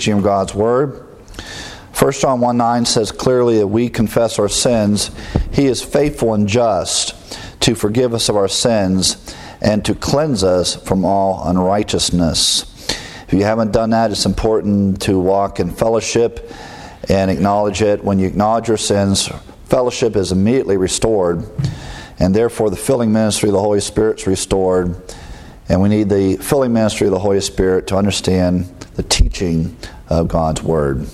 teaching of God's Word. 1 John 1:9 says clearly that we confess our sins. He is faithful and just to forgive us of our sins and to cleanse us from all unrighteousness. If you haven't done that, it's important to walk in fellowship and acknowledge it. When you acknowledge your sins, fellowship is immediately restored, and therefore the filling ministry of the Holy Spirit is restored. And we need the filling ministry of the Holy Spirit to understand the teaching of God's Word.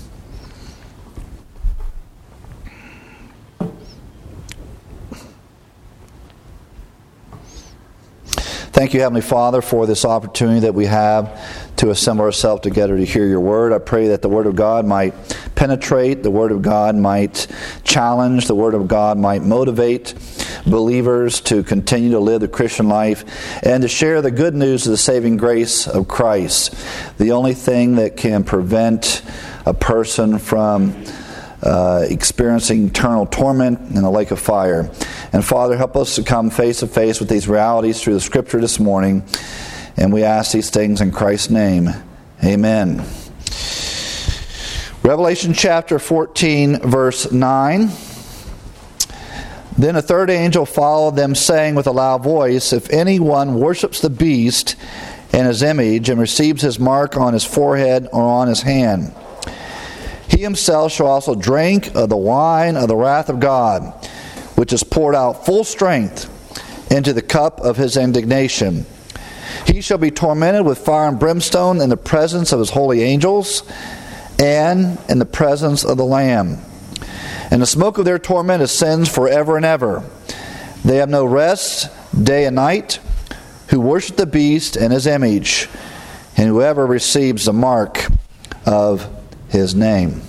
Thank you, Heavenly Father, for this opportunity that we have to assemble ourselves together to hear your Word. I pray that the Word of God might penetrate, the Word of God might challenge, the Word of God might motivate believers to continue to live the Christian life and to share the good news of the saving grace of Christ. The only thing that can prevent a person from experiencing eternal torment in the lake of fire. And Father, help us to come face to face with these realities through the Scripture this morning. And we ask these things in Christ's name. Amen. Revelation chapter 14, verse 9. Then a third angel followed them, saying with a loud voice, "If anyone worships the beast and his image, and receives his mark on his forehead or on his hand, he himself shall also drink of the wine of the wrath of God, which is poured out full strength into the cup of his indignation. He shall be tormented with fire and brimstone in the presence of his holy angels and in the presence of the Lamb. And the smoke of their torment ascends forever and ever. They have no rest day and night, who worship the beast and his image, and whoever receives the mark of his name."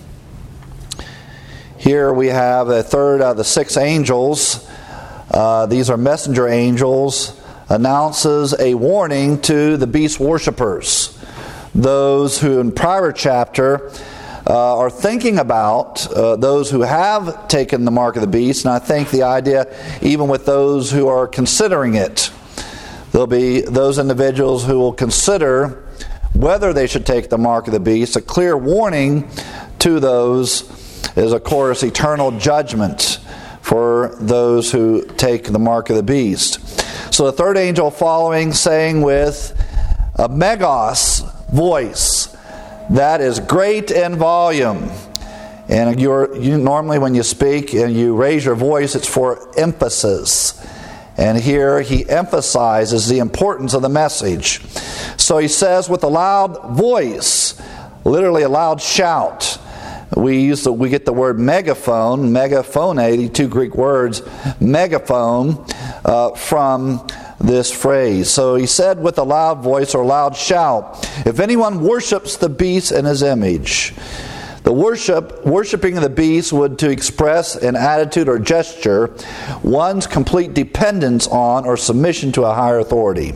Here we have a third of the six angels. These are messenger angels. Announces a warning to the beast worshippers. Those who in prior chapter are thinking about those who have taken the mark of the beast. And I think the idea, even with those who are considering it, there'll be those individuals who will consider whether they should take the mark of the beast. A clear warning to those is, of course, eternal judgment for those who take the mark of the beast. So the third angel following, saying with a megas voice that is great in volume. And you normally when you speak and you raise your voice, it's for emphasis. And here he emphasizes the importance of the message. So he says with a loud voice, literally a loud shout. We get the word megaphone, megaphone, the two Greek words, megaphone, from this phrase. So he said with a loud voice or loud shout, "If anyone worships the beast and his image." The worshiping of the beast would to express an attitude or gesture, one's complete dependence on or submission to a higher authority.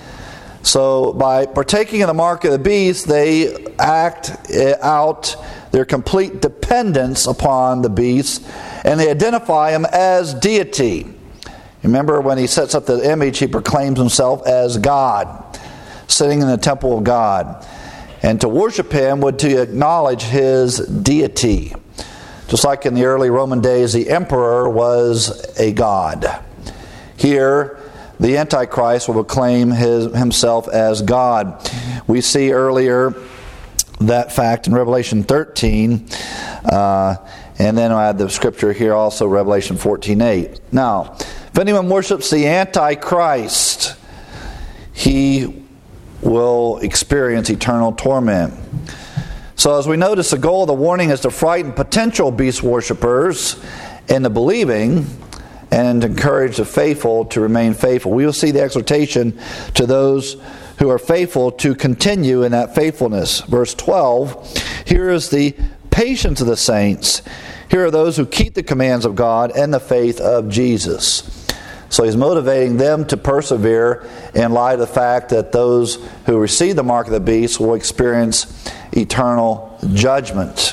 So by partaking of the mark of the beast, they act out their complete dependence upon the beast, and they identify him as deity. Remember, when he sets up the image, he proclaims himself as God, sitting in the temple of God. And to worship him would to acknowledge his deity. Just like in the early Roman days, the emperor was a god. Here, the Antichrist will proclaim himself as God. We see earlier that fact in Revelation 13. And then I have the scripture here also, Revelation 14:8. Now, if anyone worships the Antichrist, he will experience eternal torment. So as we notice, the goal of the warning is to frighten potential beast worshippers into believing and encourage the faithful to remain faithful. We will see the exhortation to those who are faithful to continue in that faithfulness. Verse 12, here is the patience of the saints. Here are those who keep the commands of God and the faith of Jesus. So he's motivating them to persevere in light of the fact that those who receive the mark of the beast will experience eternal judgment.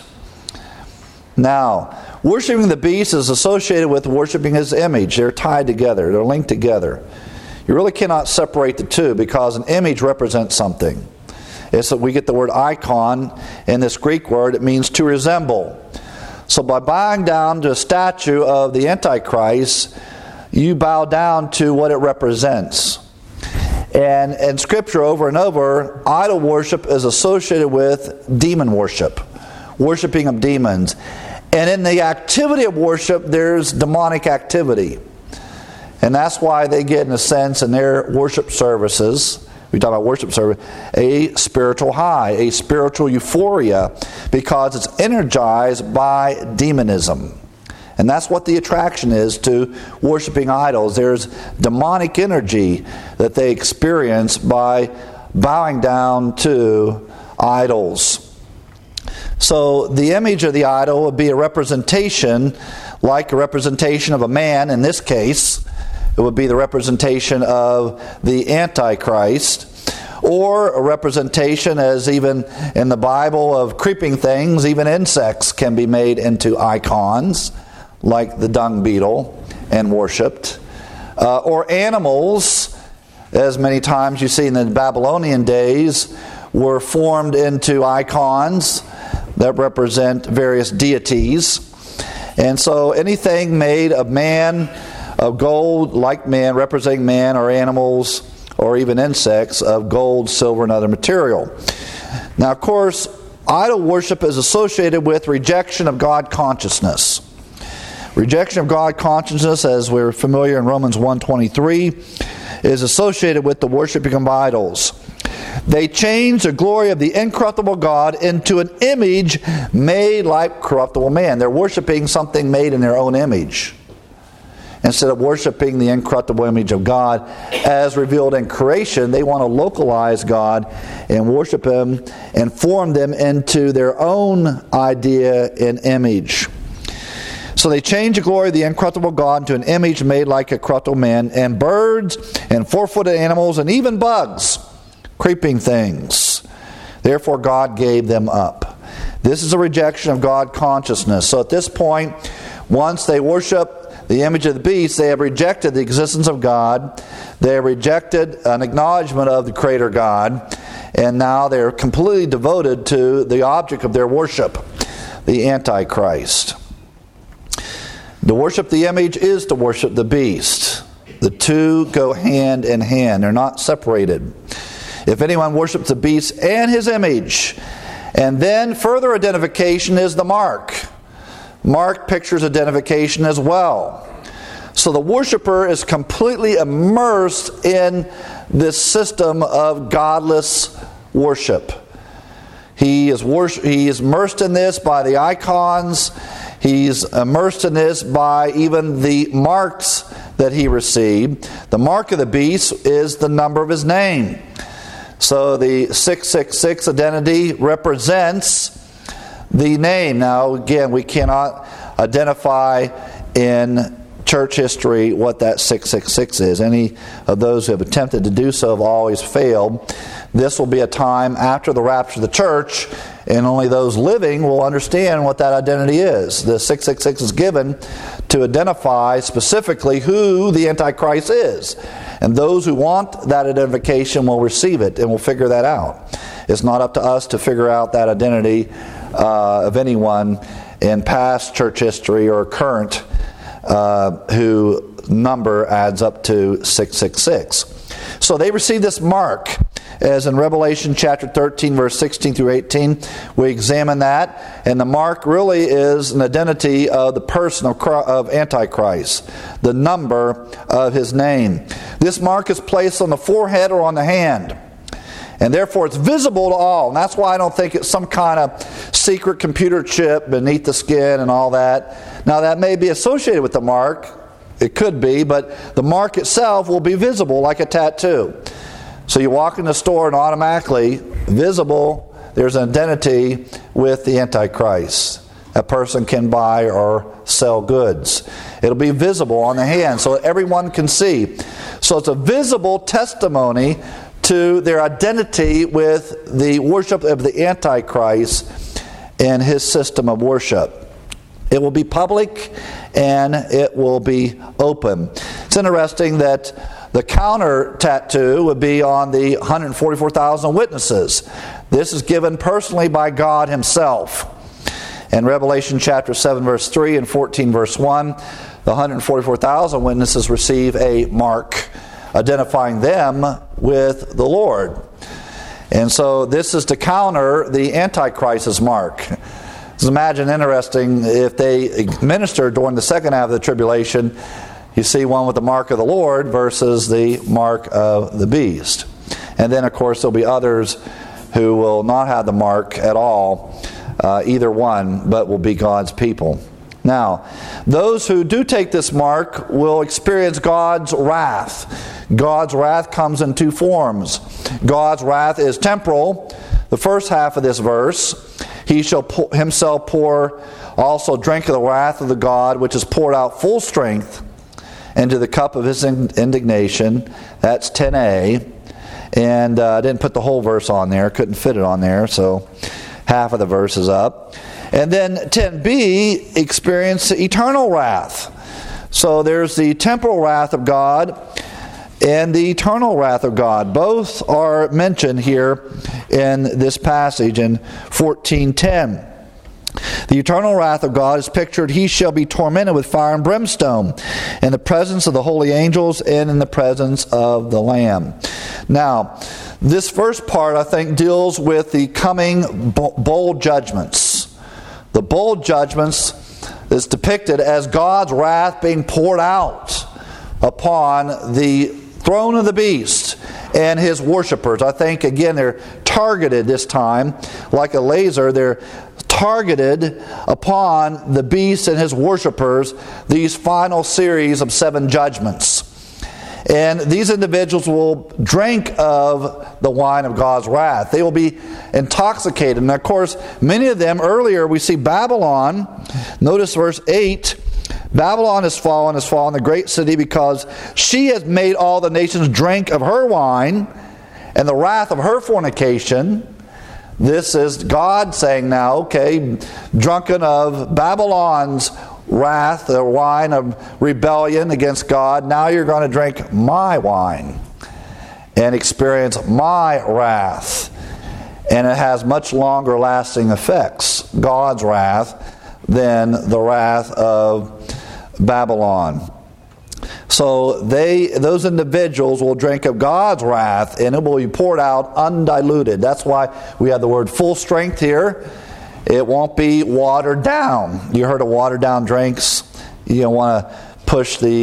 Now, worshiping the beast is associated with worshiping his image. They're tied together. They're linked together. You really cannot separate the two because an image represents something. We get the word icon in this Greek word. It means to resemble. So by bowing down to a statue of the Antichrist, you bow down to what it represents. And in Scripture, over and over, idol worship is associated with demon worship, worshiping of demons. And in the activity of worship, there's demonic activity. And that's why they get, in a sense, in their worship services, we talk about worship service, a spiritual high, a spiritual euphoria, because it's energized by demonism. And that's what the attraction is to worshiping idols. There's demonic energy that they experience by bowing down to idols. So the image of the idol would be a representation, like a representation of a man. In this case, it would be the representation of the Antichrist, or a representation, as even in the Bible, of creeping things. Even insects can be made into icons, like the dung beetle, and worshipped. Or animals, as many times you see in the Babylonian days, were formed into icons that represent various deities. And so anything made of man, of gold, like man, representing man, or animals, or even insects, of gold, silver, and other material. Now, of course, idol worship is associated with rejection of God consciousness. Rejection of God consciousness, as we're familiar in Romans 1:23, is associated with the worshiping of idols. They change the glory of the incorruptible God into an image made like corruptible man. They're worshiping something made in their own image, instead of worshiping the incorruptible image of God as revealed in creation. They want to localize God and worship Him and form them into their own idea and image. So they change the glory of the incorruptible God into an image made like a corruptible man, and birds and four-footed animals and even bugs, creeping things. Therefore God gave them up. This is a rejection of God consciousness. So at this point, once they worship the image of the beast, they have rejected the existence of God. They have rejected an acknowledgement of the Creator God. And now they're completely devoted to the object of their worship, the Antichrist. To worship the image is to worship the beast. The two go hand in hand. They're not separated. If anyone worships the beast and his image, and then further identification is the mark. Mark pictures identification as well. So the worshiper is completely immersed in this system of godless worship. He is immersed in this by the icons. He's immersed in this by even the marks that he received. The mark of the beast is the number of his name. So the 666 identity represents the name. Now again, we cannot identify in church history what that 666 is. Any of those who have attempted to do so have always failed. This will be a time after the rapture of the church, and only those living will understand what that identity is. The 666 is given to identify specifically who the Antichrist is. And those who want that identification will receive it and will figure that out. It's not up to us to figure out that identity of anyone in past church history or current who number adds up to 666. So they receive this mark, as in Revelation chapter 13, verse 16 through 18. We examine that, and the mark really is an identity of the person of Antichrist, the number of his name. This mark is placed on the forehead or on the hand, and therefore it's visible to all. And that's why I don't think it's some kind of secret computer chip beneath the skin and all that. Now that may be associated with the mark. It could be, but the mark itself will be visible like a tattoo. So you walk in the store and automatically, visible, there's an identity with the Antichrist. A person can buy or sell goods. It'll be visible on the hand so that everyone can see. So it's a visible testimony to their identity with the worship of the Antichrist and his system of worship. It will be public and it will be open. It's interesting that the counter tattoo would be on the 144,000 witnesses. This is given personally by God himself. In Revelation chapter 7 verse 3 and 14 verse 1, the 144,000 witnesses receive a mark identifying them with the Lord. And so this is to counter the Antichrist's mark. Just imagine interesting if they minister during the second half of the tribulation, you see one with the mark of the Lord versus the mark of the beast. And then of course there'll be others who will not have the mark at all, either one, but will be God's people. Now, those who do take this mark will experience God's wrath. God's wrath comes in two forms. God's wrath is temporal. The first half of this verse, he shall himself pour also drink of the wrath of the God, which is poured out full strength into the cup of his indignation. That's 10a. And I didn't put the whole verse on there. Couldn't fit it on there, so half of the verse is up. And then 10b, experience eternal wrath. So there's the temporal wrath of God and the eternal wrath of God. Both are mentioned here in this passage in 14:10. The eternal wrath of God is pictured, he shall be tormented with fire and brimstone in the presence of the holy angels and in the presence of the Lamb. Now, this first part, I think, deals with the coming bowl judgments. The bowl judgments is depicted as God's wrath being poured out upon the throne of the beast and his worshipers. I think, again, they're targeted this time like a laser. They're targeted upon the beast and his worshipers, these final series of 7 judgments. And these individuals will drink of the wine of God's wrath. They will be intoxicated. And of course, many of them, earlier we see Babylon. Notice verse 8. Babylon is fallen, the great city, because she has made all the nations drink of her wine and the wrath of her fornication. This is God saying now, okay, drunken of Babylon's wrath, the wine of rebellion against God, now you're going to drink my wine and experience my wrath. And it has much longer lasting effects, God's wrath, than the wrath of Babylon. So those individuals will drink of God's wrath, and it will be poured out undiluted. That's why we have the word full strength here. It won't be watered down. You heard of watered down drinks. You don't want to push you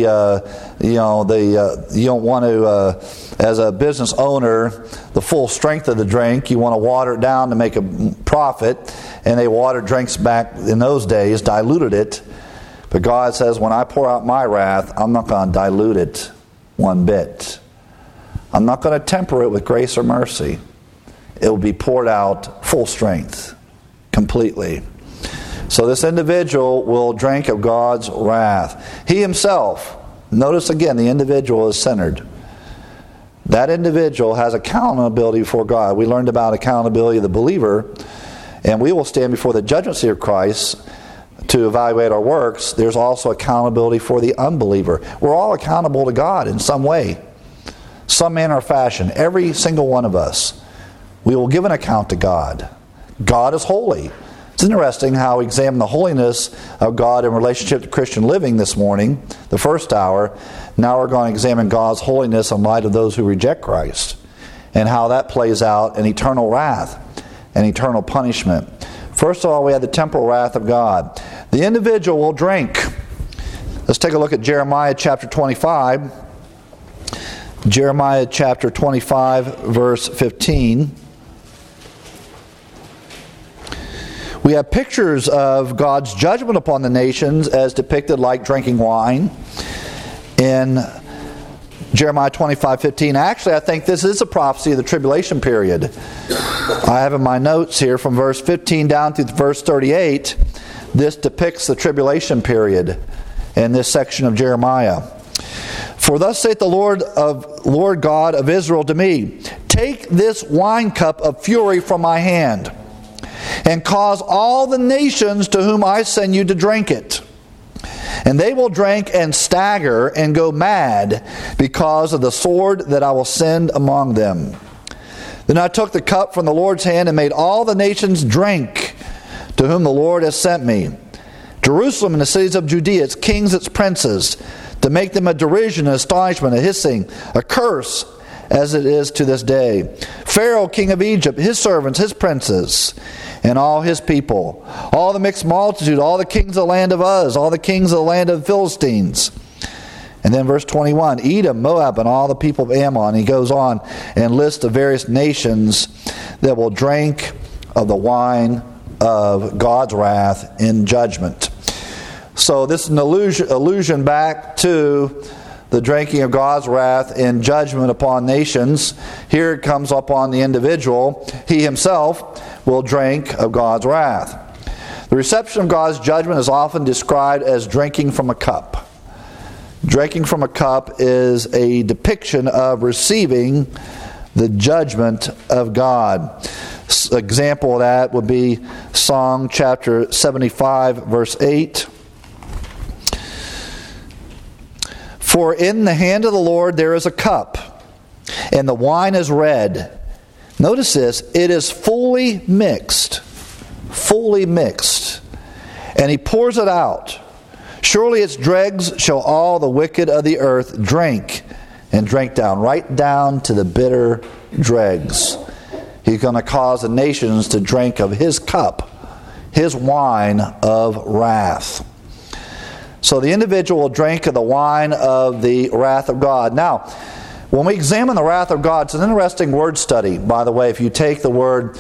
don't want to, as a business owner, the full strength of the drink. You want to water it down to make a profit. And they watered drinks back in those days, diluted it. But God says, when I pour out my wrath, I'm not going to dilute it one bit. I'm not going to temper it with grace or mercy. It will be poured out full strength, completely. So this individual will drink of God's wrath. He himself, notice again, the individual is centered. That individual has accountability before God. We learned about accountability of the believer, and we will stand before the judgment seat of Christ to evaluate our works. There's also accountability for the unbeliever. We're all accountable to God in some way, some manner or fashion. Every single one of us. We will give an account to God. God is holy. It's interesting how we examine the holiness of God in relationship to Christian living this morning, the first hour. Now we're going to examine God's holiness in light of those who reject Christ, and how that plays out in eternal wrath and eternal punishment. First of all, we have the temporal wrath of God. The individual will drink. Let's take a look at Jeremiah chapter 25. Jeremiah chapter 25, verse 15. We have pictures of God's judgment upon the nations as depicted like drinking wine in Jeremiah 25:15. Actually, I think this is a prophecy of the tribulation period. I have in my notes here from verse 15 down through verse 38, this depicts the tribulation period in this section of Jeremiah. For thus saith the Lord God of Israel to me, take this wine cup of fury from my hand, and cause all the nations to whom I send you to drink it. And they will drink and stagger and go mad because of the sword that I will send among them. Then I took the cup from the Lord's hand and made all the nations drink, to whom the Lord has sent me. Jerusalem and the cities of Judea, its kings, its princes, to make them a derision, an astonishment, a hissing, a curse, as it is to this day. Pharaoh, king of Egypt, his servants, his princes, and all his people, all the mixed multitude, all the kings of the land of Uz, all the kings of the land of the Philistines. And then verse 21, Edom, Moab, and all the people of Ammon. He goes on and lists the various nations that will drink of the wine of God's wrath in judgment. So this is an allusion back to the drinking of God's wrath in judgment upon nations. Here it comes upon the individual. He himself will drink of God's wrath. The reception of God's judgment is often described as drinking from a cup. Drinking from a cup is a depiction of receiving the judgment of God. Example of that would be Psalm chapter 75, verse 8. For in the hand of the Lord there is a cup, and the wine is red. Notice this, it is fully mixed, and he pours it out. Surely its dregs shall all the wicked of the earth drink, and drink down, right down to the bitter dregs. He's going to cause the nations to drink of his cup, his wine of wrath. So the individual will drink of the wine of the wrath of God. Now, when we examine the wrath of God, it's an interesting word study, by the way. If you take the word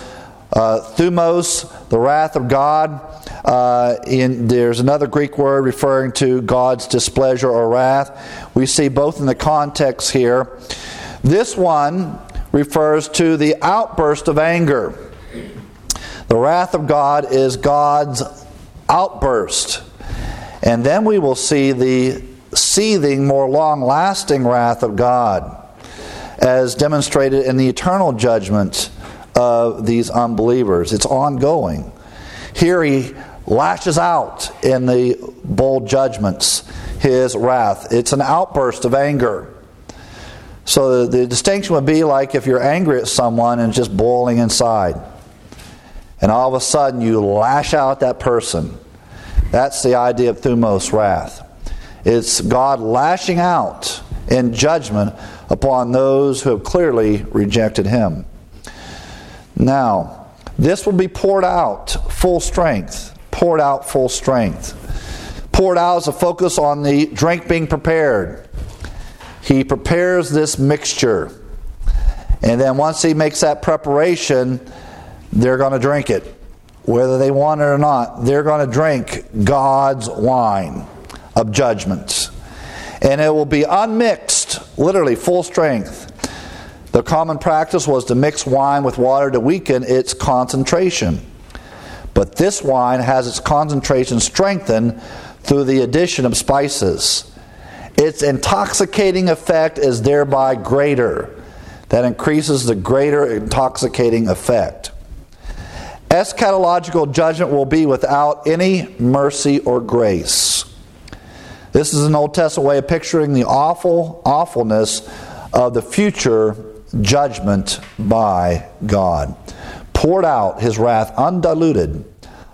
thumos, the wrath of God, there's another Greek word referring to God's displeasure or wrath. We see both in the context here. This one refers to the outburst of anger. The wrath of God is God's outburst. And then we will see the seething, more long-lasting wrath of God, as demonstrated in the eternal judgment of these unbelievers. It's ongoing. Here he lashes out in the bold judgments, his wrath. It's an outburst of anger. So the distinction would be like if you're angry at someone and it's just boiling inside. And all of a sudden you lash out at that person. That's the idea of thumos, wrath. It's God lashing out in judgment upon those who have clearly rejected him. Now, this will be poured out full strength. Poured out full strength. Poured out is a focus on the drink being prepared. He prepares this mixture. And then once he makes that preparation, they're going to drink it. Whether they want it or not, they're going to drink God's wine of judgment. And it will be unmixed, literally full strength. The common practice was to mix wine with water to weaken its concentration. But this wine has its concentration strengthened through the addition of spices. Its intoxicating effect is thereby greater. That increases the greater intoxicating effect. Eschatological judgment will be without any mercy or grace. This is an Old Testament way of picturing the awfulness of the future judgment by God. Poured out his wrath undiluted,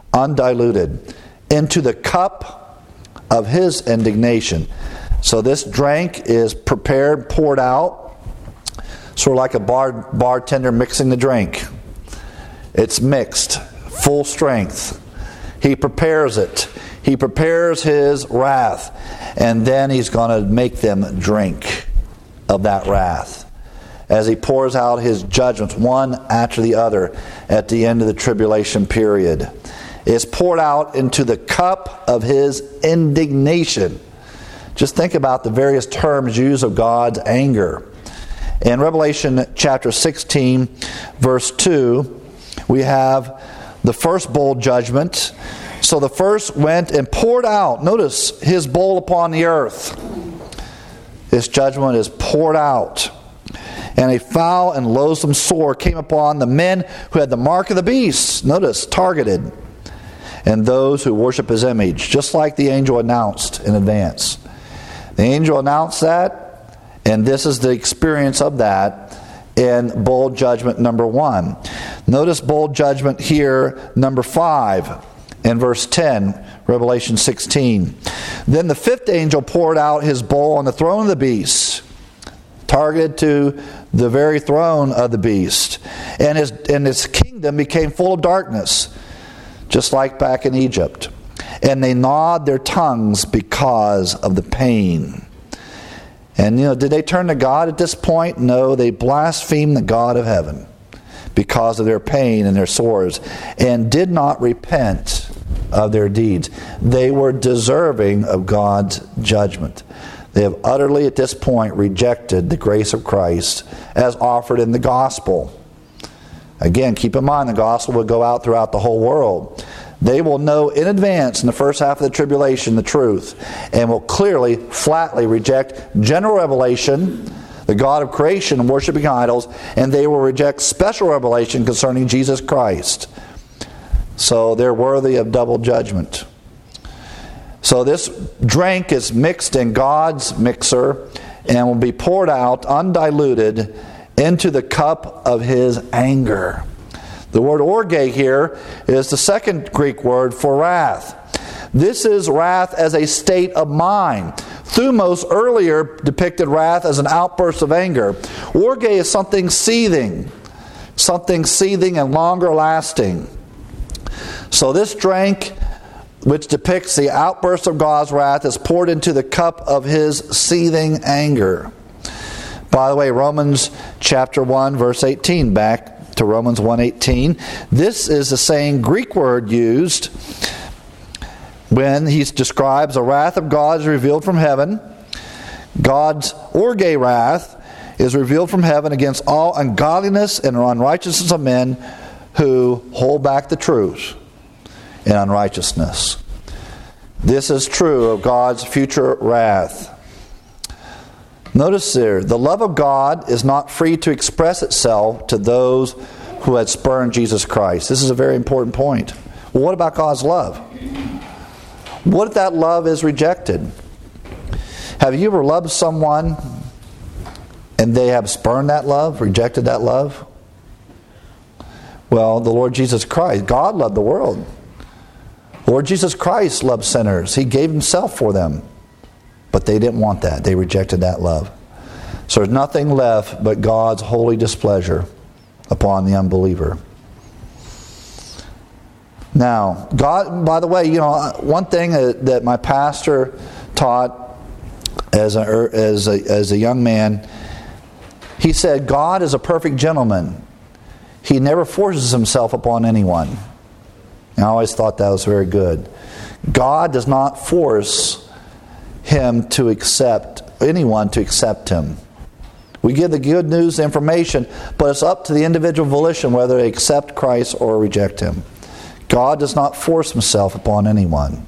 into the cup of his indignation. So this drink is prepared, poured out, sort of like a bartender mixing the drink. It's mixed, full strength. He prepares it. He prepares his wrath. And then he's going to make them drink of that wrath as he pours out his judgments, one after the other, at the end of the tribulation period. It's poured out into the cup of his indignation. Just think about the various terms used of God's anger. In Revelation chapter 16, verse 2, we have the first bowl judgment. So the first went and poured out, notice, his bowl upon the earth. This judgment is poured out. And a foul and loathsome sore came upon the men who had the mark of the beast. Notice, targeted. And those who worship his image, just like the angel announced in advance. The angel announced that, and this is the experience of that in bold judgment number 1. Notice bold judgment here, number 5, in verse 10, Revelation 16. Then the fifth angel poured out his bowl on the throne of the beast, targeted to the very throne of the beast. And his kingdom became full of darkness, just like back in Egypt. And they gnawed their tongues because of the pain. And did they turn to God at this point? No, they blasphemed the God of heaven because of their pain and their sores, and did not repent of their deeds. They were deserving of God's judgment. They have utterly, at this point, rejected the grace of Christ as offered in the gospel. Again, keep in mind, the gospel will go out throughout the whole world. They will know in advance in the first half of the tribulation the truth, and will clearly, flatly reject general revelation, the God of creation and worshiping idols, and they will reject special revelation concerning Jesus Christ. So they're worthy of double judgment. So this drink is mixed in God's mixer and will be poured out undiluted into the cup of His anger. The word orge here is the second Greek word for wrath. This is wrath as a state of mind. Thumos earlier depicted wrath as an outburst of anger. Orge is something seething and longer lasting. So this drink, which depicts the outburst of God's wrath, is poured into the cup of His seething anger. By the way, Romans chapter 1, verse 18, back to Romans 1:18. This is the same Greek word used when he describes the wrath of God is revealed from heaven. God's orge wrath is revealed from heaven against all ungodliness and unrighteousness of men who hold back the truth in unrighteousness. This is true of God's future wrath. Notice there, the love of God is not free to express itself to those who had spurned Jesus Christ. This is a very important point. Well, what about God's love? What if that love is rejected? Have you ever loved someone and they have spurned that love, rejected that love? Well, the Lord Jesus Christ, God loved the world. Lord Jesus Christ loved sinners. He gave Himself for them. But they didn't want that. They rejected that love. So there's nothing left but God's holy displeasure upon the unbeliever. Now, God, by the way, one thing that my pastor taught as a young man, he said, God is a perfect gentleman. He never forces Himself upon anyone. And I always thought that was very good. God does not force anyone to accept Him. We give the good news, the information, but it's up to the individual volition whether they accept Christ or reject Him. God does not force Himself upon anyone.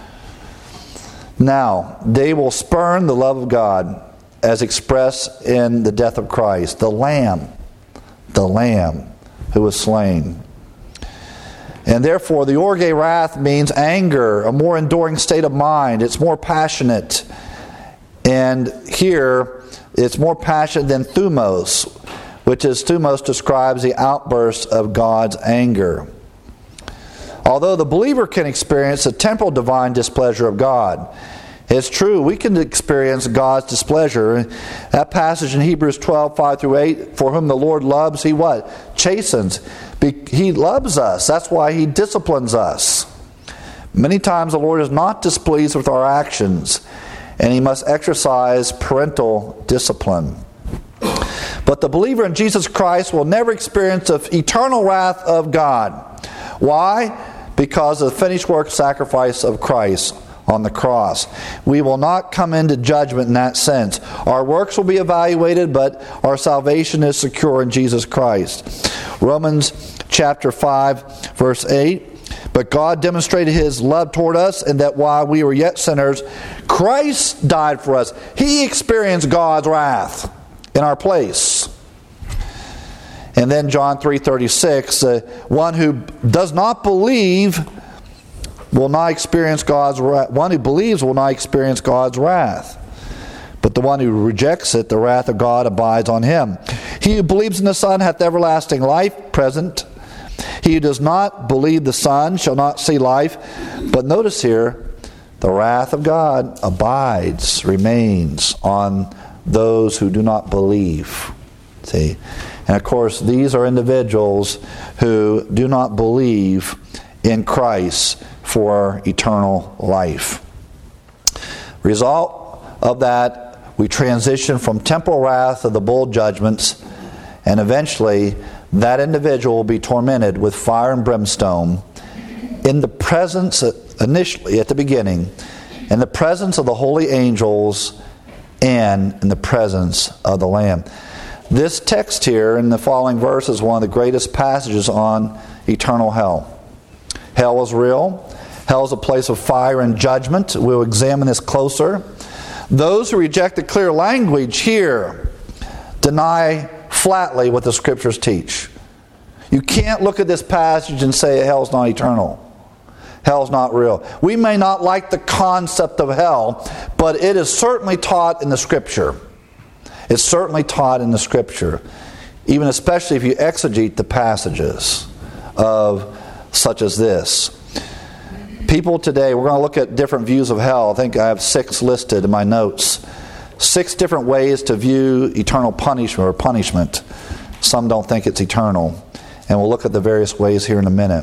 Now, they will spurn the love of God as expressed in the death of Christ, the Lamb who was slain. And therefore, the orge wrath means anger, a more enduring state of mind. It's more passionate. And here, it's more passionate than thumos, which is thumos describes the outburst of God's anger. Although the believer can experience the temporal divine displeasure of God, it's true, we can experience God's displeasure. That passage in Hebrews 12, 5 through 8, for whom the Lord loves, He what? Chastens. He loves us. That's why He disciplines us. Many times the Lord is not displeased with our actions, and He must exercise parental discipline. But the believer in Jesus Christ will never experience the eternal wrath of God. Why? Because of the finished work sacrifice of Christ on the cross. We will not come into judgment in that sense. Our works will be evaluated, but our salvation is secure in Jesus Christ. Romans chapter 5, verse 8. But God demonstrated His love toward us, and that while we were yet sinners, Christ died for us. He experienced God's wrath in our place. And then John 3:36, one who does not believe will not experience God's wrath. One who believes will not experience God's wrath. But the one who rejects it, the wrath of God abides on him. He who believes in the Son hath everlasting life, present. He who does not believe the Son shall not see life. But notice here, the wrath of God abides, remains on those who do not believe. See? And of course, these are individuals who do not believe in Christ for eternal life. Result of that, we transition from temporal wrath of the bowl judgments, and eventually that individual will be tormented with fire and brimstone in the presence, initially at the beginning, in the presence of the holy angels and in the presence of the Lamb. This text here in the following verse is one of the greatest passages on eternal hell. Hell is real. Hell is a place of fire and judgment. We'll examine this closer. Those who reject the clear language here deny flatly what the Scriptures teach. You can't look at this passage and say hell's not eternal. Hell's not real. We may not like the concept of hell, but it is certainly taught in the Scripture. It's certainly taught in the Scripture, even especially if you exegete the passages of such as this. People today, we're going to look at different views of hell. I think I have 6 listed in my notes. 6 different ways to view eternal punishment or punishment. Some don't think it's eternal. And we'll look at the various ways here in a minute.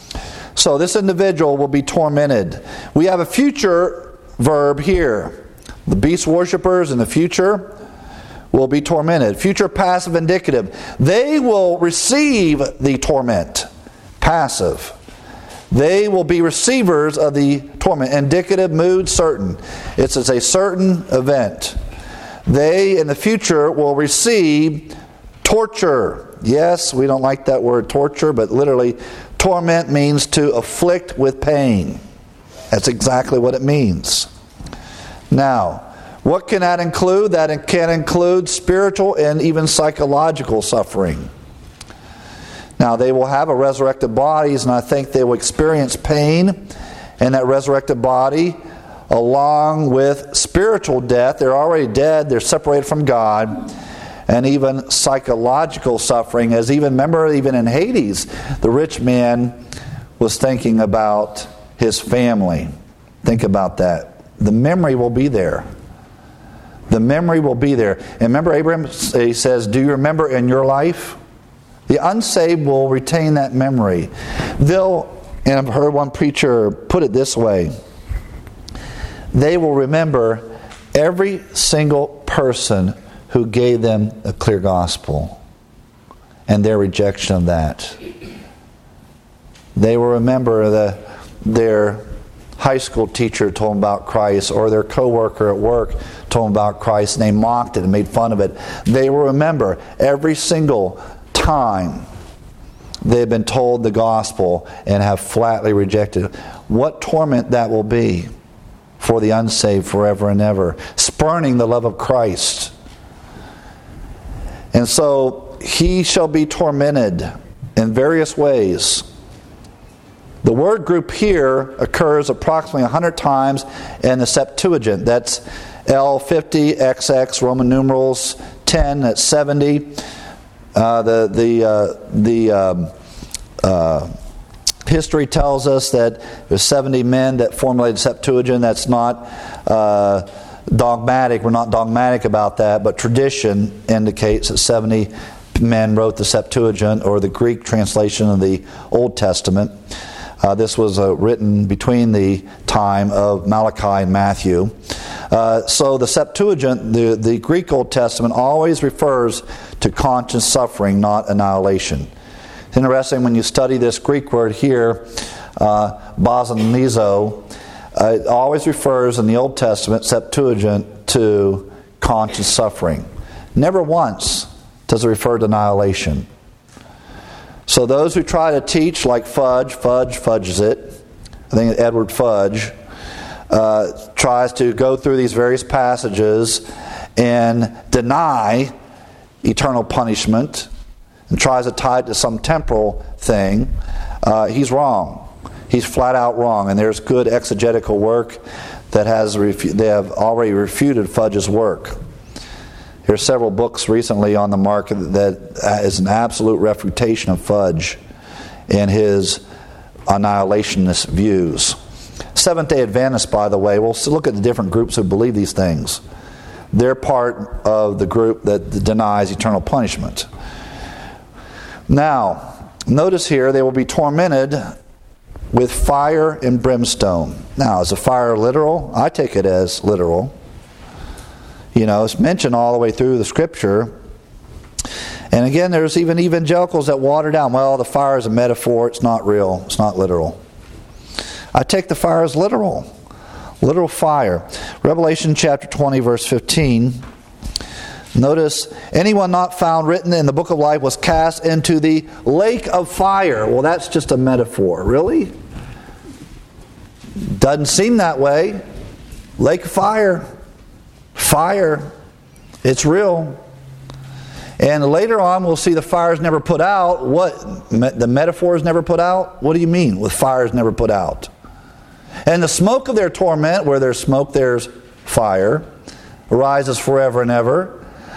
So this individual will be tormented. We have a future verb here. The beast worshippers in the future will be tormented. Future passive indicative. They will receive the torment. Passive. They will be receivers of the torment. Indicative, mood, certain. It's a certain event. They, in the future, will receive torture. Yes, we don't like that word torture, but literally, torment means to afflict with pain. That's exactly what it means. Now, what can that include? That can include spiritual and even psychological suffering. Now, they will have a resurrected bodies, and I think they will experience pain in that resurrected body, along with spiritual death. They're already dead. They're separated from God. And even psychological suffering, as even in Hades, the rich man was thinking about his family. Think about that. The memory will be there. The memory will be there. And remember, Abraham, he says, do you remember in your life? The unsaved will retain that memory. And I've heard one preacher put it this way, they will remember every single person who gave them a clear gospel and their rejection of that. They will remember their high school teacher told them about Christ, or their coworker at work told them about Christ, and they mocked it and made fun of it. They will remember every single time they've been told the gospel and have flatly rejected it. What torment that will be for the unsaved forever and ever, spurning the love of Christ. And so he shall be tormented in various ways. The word group here occurs approximately 100 times in the Septuagint. That's L50, XX, Roman numerals 10, that's 70. History tells us that there's 70 men that formulated Septuagint. That's not dogmatic. We're not dogmatic about that, but tradition indicates that 70 men wrote the Septuagint, or the Greek translation of the Old Testament. This was written between the time of Malachi and Matthew. So the Septuagint, the Greek Old Testament, always refers to conscious suffering, not annihilation. It's interesting when you study this Greek word here, basanizo, it always refers in the Old Testament, Septuagint, to conscious suffering. Never once does it refer to annihilation. So those who try to teach, like Fudges it, I think Edward Fudge, tries to go through these various passages and deny eternal punishment and tries to tie it to some temporal thing, he's wrong. He's flat out wrong. And there's good exegetical work that they have already refuted Fudge's work. There's several books recently on the market that is an absolute refutation of Fudge and his annihilationist views. Seventh-day Adventists, by the way, we'll look at the different groups who believe these things. They're part of the group that denies eternal punishment. Now, notice here, they will be tormented with fire and brimstone. Now, is the fire literal? I take it as literal. You know, it's mentioned all the way through the Scripture. And again, there's even evangelicals that water down. Well, the fire is a metaphor. It's not real. It's not literal. I take the fire as literal. Literal fire. Revelation chapter 20, verse 15. Notice, anyone not found written in the book of life was cast into the lake of fire. Well, that's just a metaphor. Really? Doesn't seem that way. Lake of fire. Fire. It's real. And later on, we'll see the fire is never put out. What? The metaphor is never put out? What do you mean with fire is never put out? And the smoke of their torment, where there's smoke, there's fire, arises forever and ever.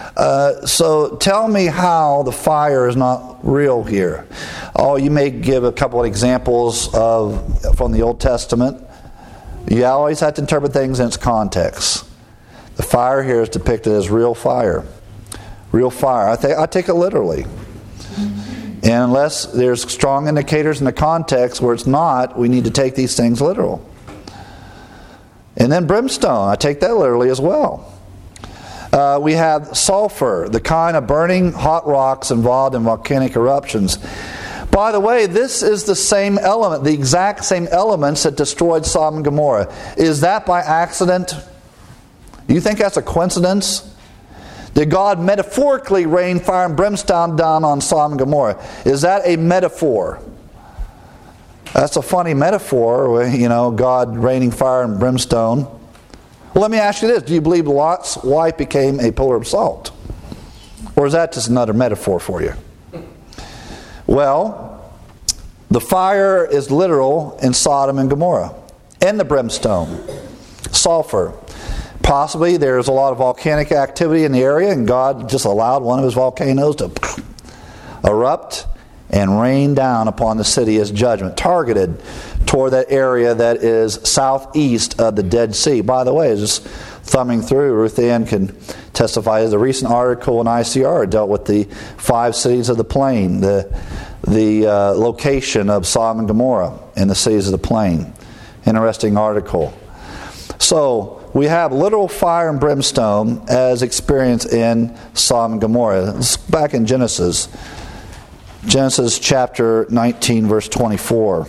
So tell me how the fire is not real here. Oh, you may give a couple of examples from the Old Testament. You always have to interpret things in its context. The fire here is depicted as real fire. Real fire. I take it literally. And unless there's strong indicators in the context where it's not, we need to take these things literal. And then brimstone. I take that literally as well. We have sulfur, the kind of burning hot rocks involved in volcanic eruptions. By the way, this is the same element, the exact same elements that destroyed Sodom and Gomorrah. Is that by accident? You think that's a coincidence? Did God metaphorically rain fire and brimstone down on Sodom and Gomorrah? Is that a metaphor? That's a funny metaphor, you know, God raining fire and brimstone. Well, let me ask you this. Do you believe Lot's wife became a pillar of salt? Or is that just another metaphor for you? Well, the fire is literal in Sodom and Gomorrah. And the brimstone. Sulfur. Possibly there's a lot of volcanic activity in the area and God just allowed one of his volcanoes to erupt and rain down upon the city as judgment, targeted toward that area that is southeast of the Dead Sea. By the way, just thumbing through, Ruth Ann can testify. The recent article in ICR dealt with the 5 cities of the plain, the location of Sodom and Gomorrah in the cities of the plain. Interesting article. So, we have literal fire and brimstone as experienced in Sodom and Gomorrah. It's back in Genesis. Genesis chapter 19, verse 24.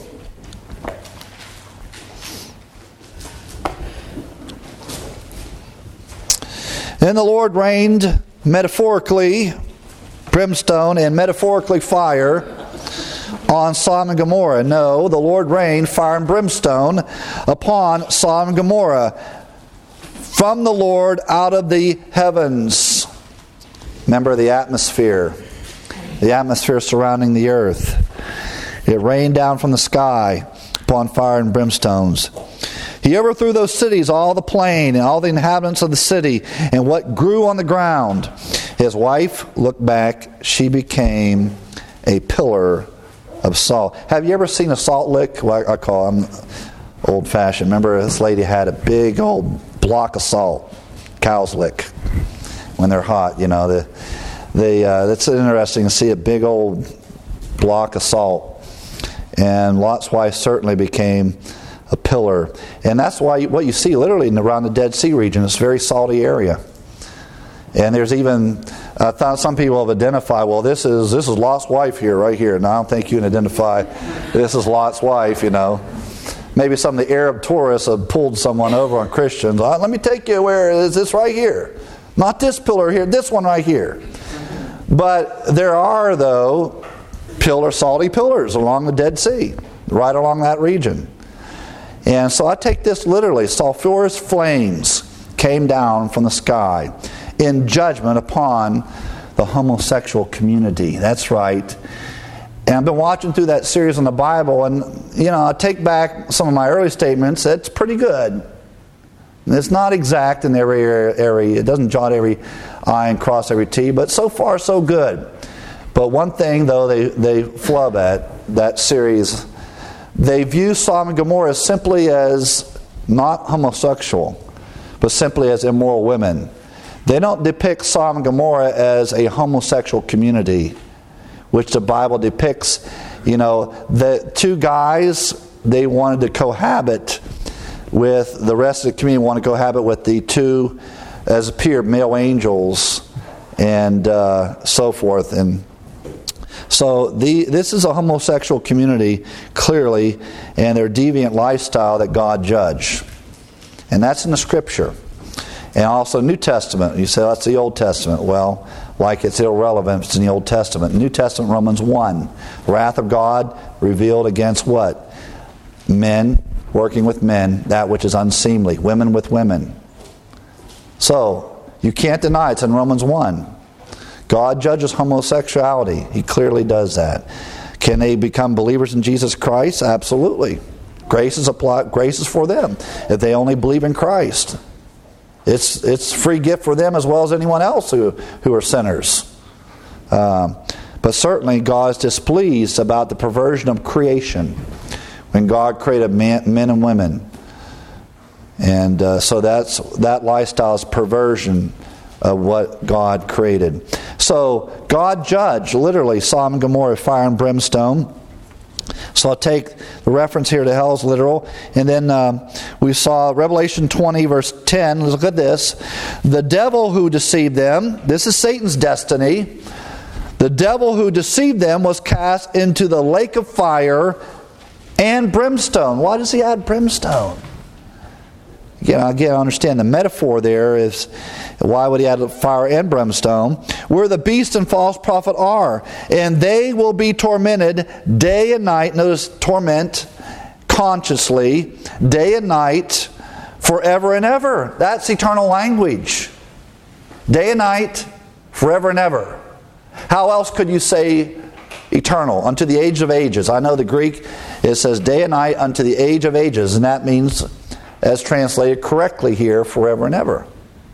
Then the Lord rained metaphorically brimstone and metaphorically fire on Sodom and Gomorrah. No, the Lord rained fire and brimstone upon Sodom and Gomorrah from the Lord out of the heavens. Remember the atmosphere surrounding the earth. It rained down from the sky upon fire and brimstones. He overthrew those cities, all the plain, and all the inhabitants of the city, and what grew on the ground. His wife looked back. She became a pillar of salt. Have you ever seen a salt lick? Well, I call them old-fashioned. Remember, this lady had a big old block of salt, cow's lick, when they're hot. You know, that's interesting to see a big old block of salt. And Lot's wife certainly became a pillar. And that's why what you see literally around the Dead Sea region. It's a very salty area. And there's even some people have identified, well, this is Lot's wife here, right here. And I don't think you can identify this is Lot's wife, you know. Maybe some of the Arab tourists have pulled someone over on Christians. Let me take you where is this right here. Not this pillar here, this one right here. But there are, though, salty pillars along the Dead Sea, right along that region. And so I take this literally. Sulfurous flames came down from the sky in judgment upon the homosexual community. That's right. And I've been watching through that series on the Bible, and, you know, I take back some of my early statements. It's pretty good. It's not exact in every area. It doesn't jot every I and cross every T, but so far so good. But one thing, though, they flub at, that series, they view Sodom and Gomorrah simply as not homosexual, but simply as immoral women. They don't depict Sodom and Gomorrah as a homosexual community, which the Bible depicts. The two guys, they wanted to cohabit with the rest of the community, wanted to cohabit with the two, as appeared, male angels, and so forth. And so this is a homosexual community, clearly, and their deviant lifestyle that God judged. And that's in the Scripture. And also New Testament. You say, that's the Old Testament. Well, like it's irrelevant, it's in the Old Testament. New Testament, Romans 1. Wrath of God revealed against what? Men working with men, that which is unseemly. Women with women. So, you can't deny it's in Romans 1. God judges homosexuality. He clearly does that. Can they become believers in Jesus Christ? Absolutely. Grace is for them if they only believe in Christ. It's a free gift for them as well as anyone else who are sinners. But certainly God is displeased about the perversion of creation when God created men and women. And so that lifestyle is perversion of what God created. So God judged literally Sodom and Gomorrah, fire and brimstone. So I'll take the reference here to hell as literal. And then we saw Revelation 20 verse 10. Look at this. The devil who deceived them, this is Satan's destiny. The devil who deceived them was cast into the lake of fire and brimstone. Why does he add brimstone? Again, I understand the metaphor there is, why would he add fire and brimstone? Where the beast and false prophet are. And they will be tormented day and night. Notice torment consciously, day and night, forever and ever. That's eternal language. Day and night, forever and ever. How else could you say eternal? Unto the age of ages. I know the Greek, it says day and night unto the age of ages. And that means, as translated correctly here, forever and ever.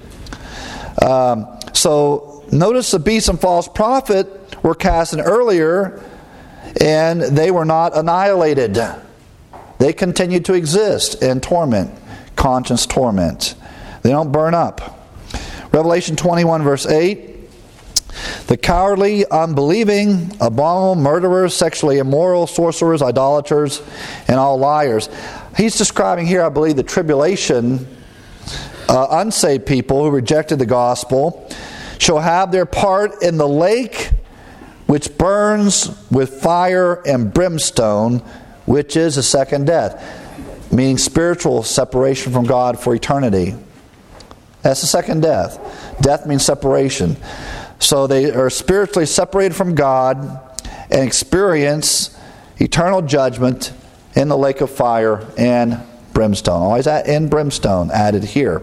So notice the beast and false prophet were cast in earlier, and they were not annihilated. They continue to exist in torment, conscience torment. They don't burn up. Revelation 21 verse 8. The cowardly, unbelieving, abominable, murderers, sexually immoral, sorcerers, idolaters, and all liars. He's describing here, I believe, the tribulation. Unsaved people who rejected the gospel shall have their part in the lake which burns with fire and brimstone, which is the second death, meaning spiritual separation from God for eternity. That's the second death. Death means separation. So they are spiritually separated from God and experience eternal judgment in the lake of fire and brimstone. Always in brimstone added here.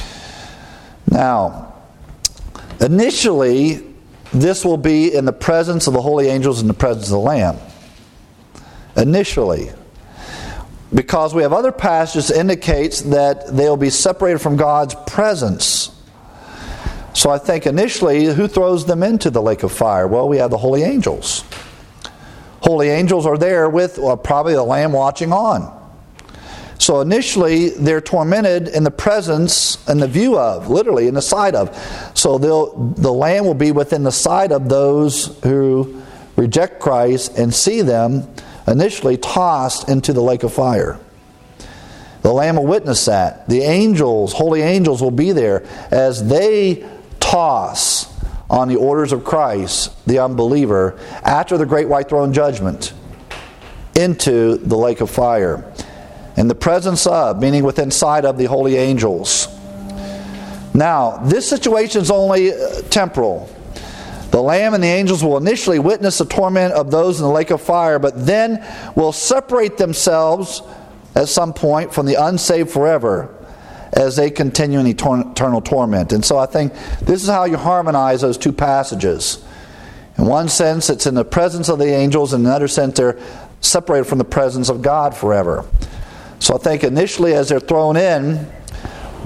Now, initially, this will be in the presence of the holy angels and the presence of the Lamb. Initially. Because we have other passages that indicates that they'll be separated from God's presence. So I think initially, who throws them into the lake of fire? Well, we have the holy angels. Holy angels are there with probably the Lamb watching on. So initially, they're tormented in the presence and the view of, literally in the sight of. So the Lamb will be within the sight of those who reject Christ and see them initially tossed into the lake of fire. The Lamb will witness that. The angels, holy angels, will be there as they toss on the orders of Christ, the unbeliever, after the great white throne judgment, into the lake of fire. In the presence of, meaning within sight of the holy angels. Now, this situation is only temporal. The Lamb and the angels will initially witness the torment of those in the lake of fire, but then will separate themselves at some point from the unsaved forever as they continue in eternal torment. And so I think this is how you harmonize those two passages. In one sense, it's in the presence of the angels. In another sense, they're separated from the presence of God forever. So I think initially as they're thrown in,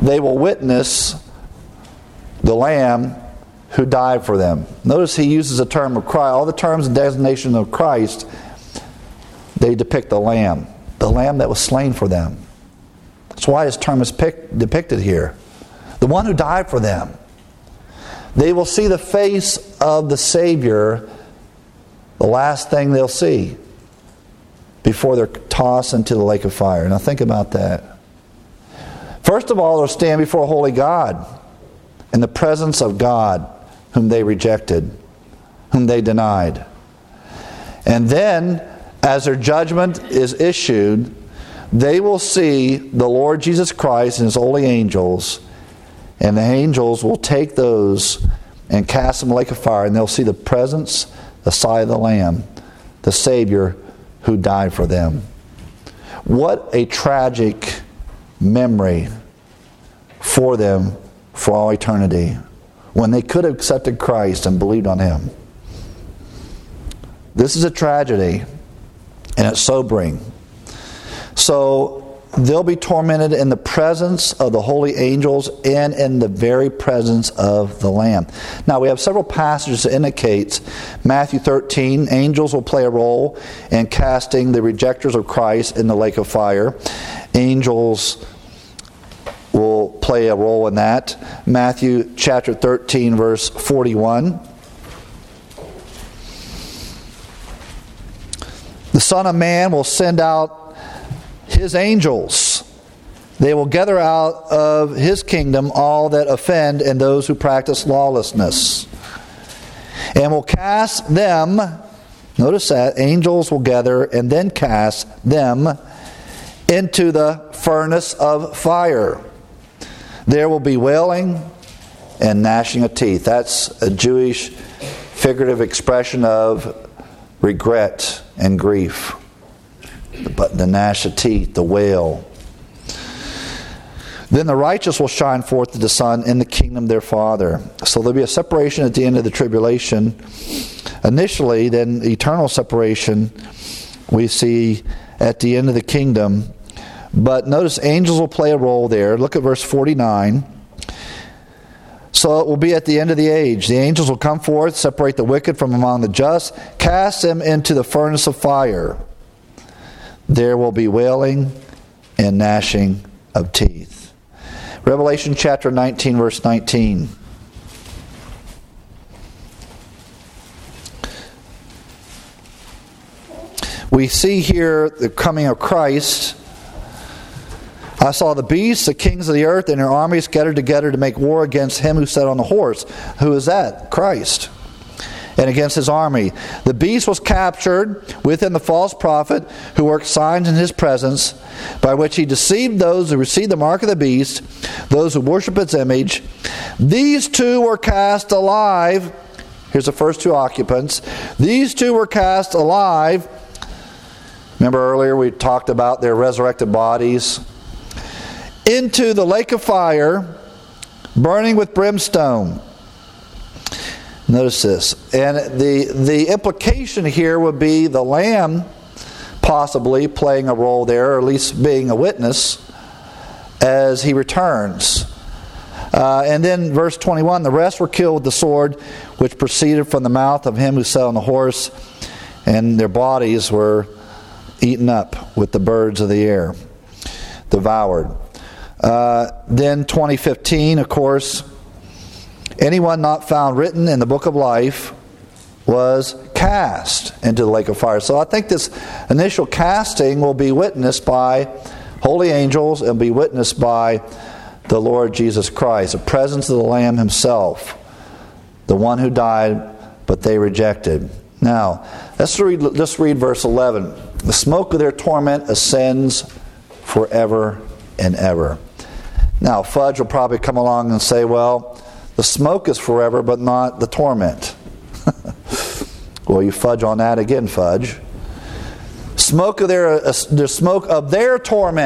they will witness the Lamb who died for them. Notice he uses the term of Christ. All the terms and designations of Christ, they depict the Lamb that was slain for them. That's why his term is depicted here. The one who died for them. They will see the face of the Savior, the last thing they'll see before they're tossed into the lake of fire. Now think about that. First of all, they'll stand before a holy God in the presence of God whom they rejected, whom they denied. And then, as their judgment is issued, they will see the Lord Jesus Christ and His holy angels, and the angels will take those and cast them in the lake of fire, and they'll see the presence, the sight of the Lamb, the Savior who died for them. What a tragic memory for them for all eternity, when they could have accepted Christ and believed on Him. This is a tragedy, and it's sobering. So they'll be tormented in the presence of the holy angels and in the very presence of the Lamb. Now we have several passages that indicate Matthew 13, angels will play a role in casting the rejectors of Christ in the lake of fire. Angels will play a role in that. Matthew chapter 13, verse 41. The Son of Man will send out His angels. They will gather out of His kingdom all that offend and those who practice lawlessness, and will cast them, notice that, angels will gather and then cast them into the furnace of fire. There will be wailing and gnashing of teeth. That's a Jewish figurative expression of regret and grief. But the gnash of teeth, the wail. Then the righteous will shine forth to the sun in the kingdom of their Father. So there'll be a separation at the end of the tribulation. Initially, then eternal separation we see at the end of the kingdom. But notice angels will play a role there. Look at verse 49. So it will be at the end of the age. The angels will come forth, separate the wicked from among the just, cast them into the furnace of fire. There will be wailing and gnashing of teeth. Revelation chapter 19, verse 19. We see here the coming of Christ. I saw the beasts, the kings of the earth, and their armies gathered together to make war against him who sat on the horse. Who is that? Christ. And against his army. The beast was captured with him, the false prophet, who worked signs in his presence, by which he deceived those who received the mark of the beast, those who worship its image. These two were cast alive. Here's the first two occupants. These two were cast alive. Remember earlier we talked about their resurrected bodies. Into the lake of fire, burning with brimstone. Notice this. And the implication here would be the Lamb possibly playing a role there, or at least being a witness as he returns. And then verse 21, the rest were killed with the sword which proceeded from the mouth of him who sat on the horse, and their bodies were eaten up with the birds of the air, devoured. Then 2015, of course, anyone not found written in the book of life was cast into the lake of fire. So I think this initial casting will be witnessed by holy angels and be witnessed by the Lord Jesus Christ, the presence of the Lamb himself, the one who died, but they rejected. Now, let's read verse 11. The smoke of their torment ascends forever and ever. Now, Fudge will probably come along and say, well, the smoke is forever, but not the torment. Well, you fudge on that again, Fudge. Smoke of the smoke of their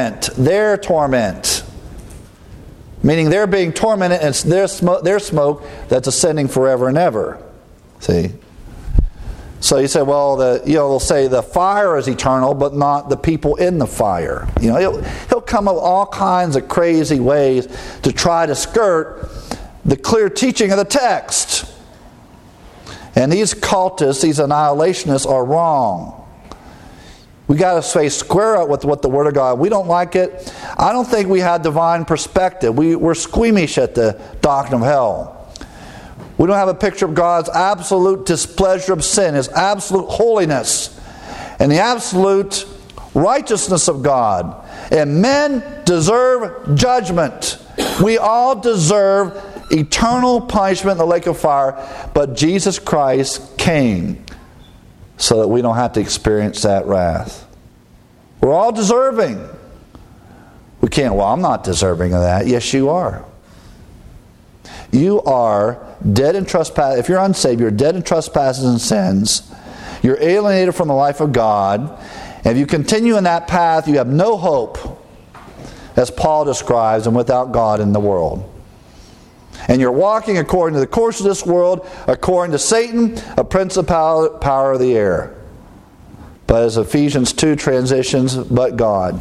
torment. Meaning they're being tormented, and it's their smoke that's ascending forever and ever. See? So you say, well, they'll say the fire is eternal, but not the people in the fire. He'll come up with all kinds of crazy ways to try to skirt the clear teaching of the text. And these cultists, these annihilationists, are wrong. We got to stay square up with what the Word of God. We don't like it. I don't think we have divine perspective. We're squeamish at the doctrine of hell. We don't have a picture of God's absolute displeasure of sin, His absolute holiness, and the absolute righteousness of God. And men deserve judgment. We all deserve eternal punishment in the lake of fire. But Jesus Christ came so that we don't have to experience that wrath. We're all deserving. We can't, well, I'm not deserving of that. Yes, you are. You are dead in trespass. If you're unsaved, you're dead in trespasses and sins. You're alienated from the life of God. And if you continue in that path, you have no hope, as Paul describes, and without God in the world. And you're walking according to the course of this world, according to Satan, a principality, power of the air. But as Ephesians 2 transitions, but God.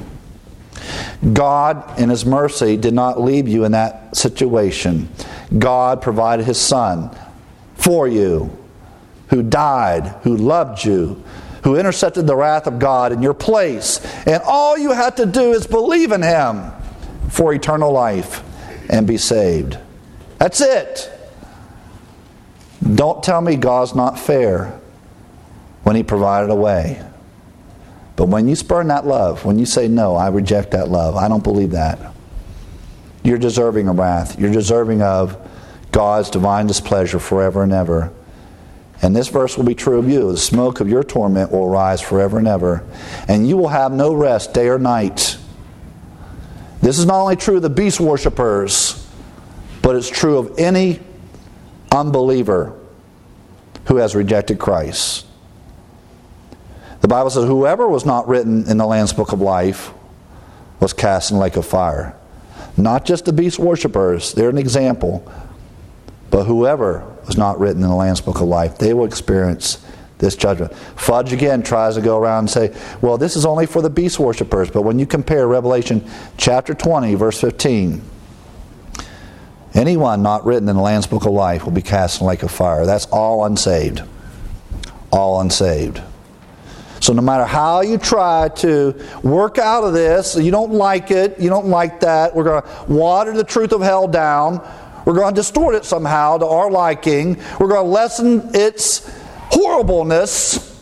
God, in His mercy, did not leave you in that situation. God provided His Son for you, who died, who loved you, who intercepted the wrath of God in your place. And all you have to do is believe in Him for eternal life and be saved. That's it. Don't tell me God's not fair when He provided a way. But when you spurn that love, when you say, no, I reject that love, I don't believe that, you're deserving of wrath. You're deserving of God's divine displeasure forever and ever. And this verse will be true of you. The smoke of your torment will rise forever and ever. And you will have no rest day or night. This is not only true of the beast worshippers, but it's true of any unbeliever who has rejected Christ. The Bible says, whoever was not written in the Lamb's Book of Life was cast in the lake of fire. Not just the beast worshippers, they're an example. But whoever was not written in the Lamb's Book of Life, they will experience this judgment. Fudge again tries to go around and say, well, this is only for the beast worshippers. But when you compare Revelation chapter 20, verse 15, anyone not written in the Lamb's Book of Life will be cast in the lake of fire. That's all unsaved. All unsaved. So no matter how you try to work out of this, you don't like it, you don't like that, we're going to water the truth of hell down, we're going to distort it somehow to our liking, we're going to lessen its horribleness.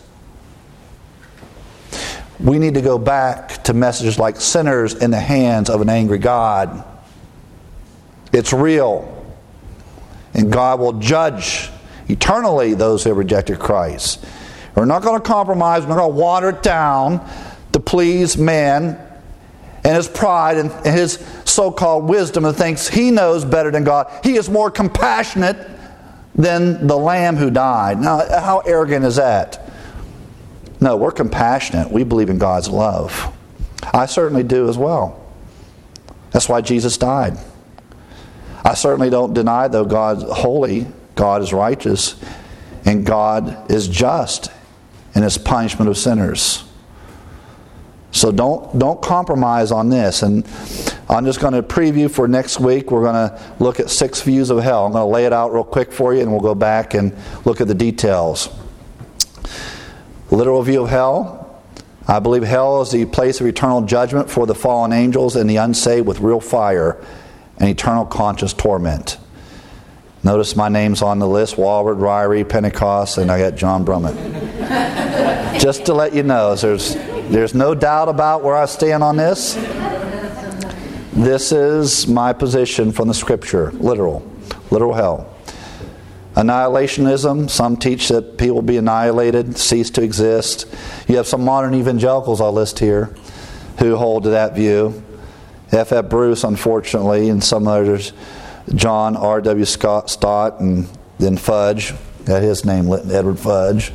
We need to go back to messages like sinners in the hands of an angry God. It's real. And God will judge eternally those who have rejected Christ. We're not going to compromise. We're not going to water it down to please man and his pride and his so-called wisdom and thinks he knows better than God. He is more compassionate than the Lamb who died. Now, how arrogant is that? No, we're compassionate. We believe in God's love. I certainly do as well. That's why Jesus died. I certainly don't deny, though, God's holy, God is righteous, and God is just in His punishment of sinners. So don't compromise on this. And I'm just going to preview for next week. We're going to look at 6 views of hell. I'm going to lay it out real quick for you, and we'll go back and look at the details. Literal view of hell. I believe hell is the place of eternal judgment for the fallen angels and the unsaved with real fire and eternal conscious torment. Notice my name's on the list: Walward, Ryrie, Pentecost, and I got John Brummett. Just to let you know, there's no doubt about where I stand on this. This is my position from the Scripture. Literal hell. Annihilationism. Some teach that people will be annihilated, cease to exist. You have some modern evangelicals I'll list here who hold to that view. F.F. Bruce, unfortunately, and some others. John R.W. Stott, and then Fudge. Got his name, Edward Fudge.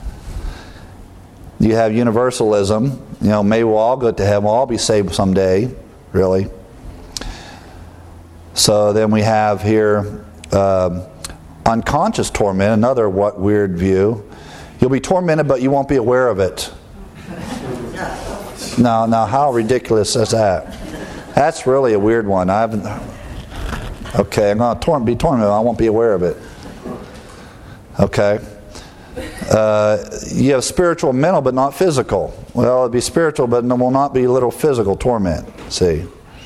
You have universalism. Maybe we'll all go to heaven. We'll all be saved someday. Really. So then we have here unconscious torment, another weird view. You'll be tormented, but you won't be aware of it. Now, how ridiculous is that? That's really a weird one. Okay, I'm going to be tormented, I won't be aware of it. Okay. You have spiritual and mental, but not physical. Well, it'll be spiritual, but it will not be little physical torment. See?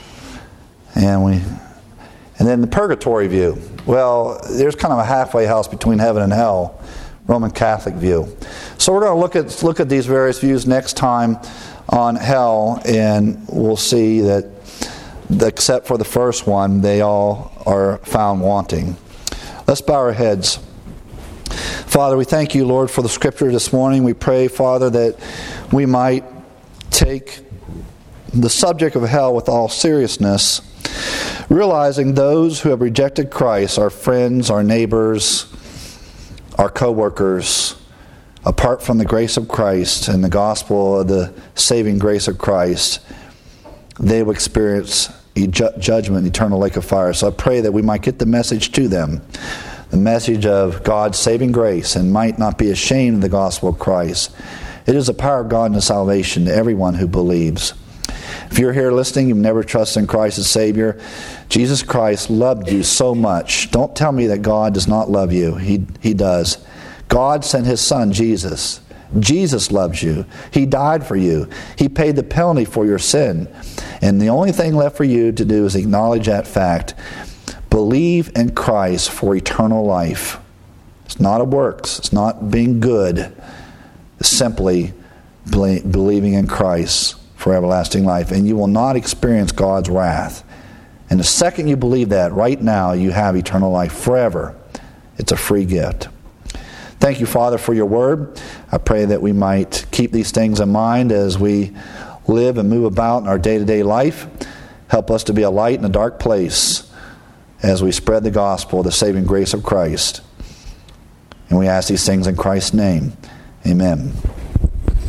And then the purgatory view. Well, there's kind of a halfway house between heaven and hell. Roman Catholic view. So we're going to look at these various views next time on hell, and we'll see that except for the first one, they all are found wanting. Let's bow our heads. Father, we thank you, Lord, for the Scripture this morning. We pray, Father, that we might take the subject of hell with all seriousness, realizing those who have rejected Christ, our friends, our neighbors, our co-workers, apart from the grace of Christ and the gospel of the saving grace of Christ, they will experience judgment, eternal lake of fire. So I pray that we might get the message to them, the message of God's saving grace, and might not be ashamed of the gospel of Christ. It is the power of God and salvation to everyone who believes. If you're here listening, you've never trusted in Christ as Savior, Jesus Christ loved you so much. Don't tell me that God does not love you. He does. God sent His Son, Jesus. Jesus loves you. He died for you. He paid the penalty for your sin. And the only thing left for you to do is acknowledge that fact. Believe in Christ for eternal life. It's not a works. It's not being good. It's simply believing in Christ for everlasting life. And you will not experience God's wrath. And the second you believe that, right now, you have eternal life forever. It's a free gift. Thank you, Father, for your word. I pray that we might keep these things in mind as we live and move about in our day-to-day life. Help us to be a light in a dark place as we spread the gospel, the saving grace of Christ. And we ask these things in Christ's name. Amen.